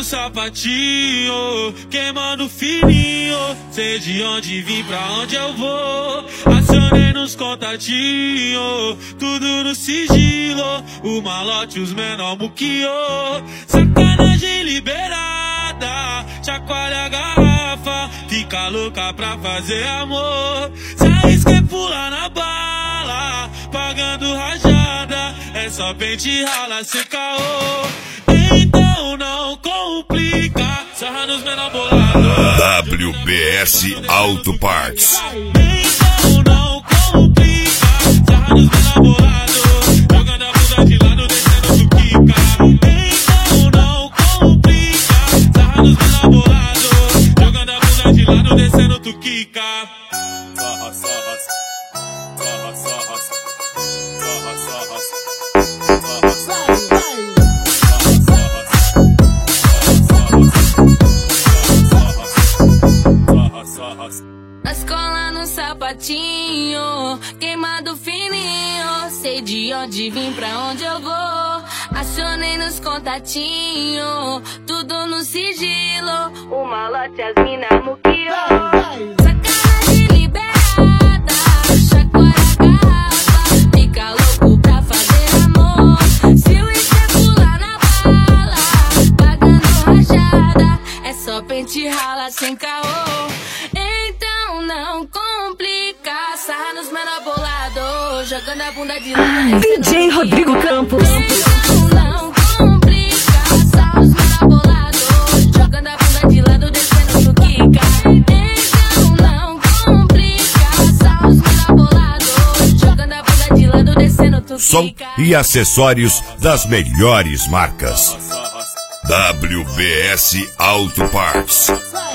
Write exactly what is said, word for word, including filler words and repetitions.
no sapatinho, queimando fininho. Sei de onde vim, pra onde eu vou. Acionei nos contatinhos, tudo no sigilo. O malote, os menor muquiô. Sacanagem liberada, chacoalha a garrafa, fica louca pra fazer amor. Se arrisca e pula na bala, pagando rajada. É só pente rala, sem caô. Então não complica, sarra nos menor bolados. W B S Auto Parts. Então não complica, sarra nos menor bolados. Jogando a bunda de lado, descendo do Kika. Então não complica, sarra nos menor bolados. Jogando a bunda de lado, descendo do Kika. Sarra, sarra, sarra, sarra, sarra, sarra. Na escola no sapatinho, queimado fininho. Sei de onde vim, pra onde eu vou. Acionei nos contatinhos, tudo no sigilo. O malote, as mina muquiô. Sacanagem liberada, chacoalha a garrafa, fica louco pra fazer amor. Se o isqueiro pular na bala, pagando rajada. É só pente rala, sem caô. Então não complica, sarra nos menor bolado, jogando a bunda de lado. D J Rodrigo Campos. Então não complica, sarra nos menor bolado, jogando a bunda de lado, descendo do Kika. Então não complica, sarra nos menor bolado, jogando a bunda de lado, descendo do Kika. Som e acessórios das melhores marcas. W B S Auto Parts.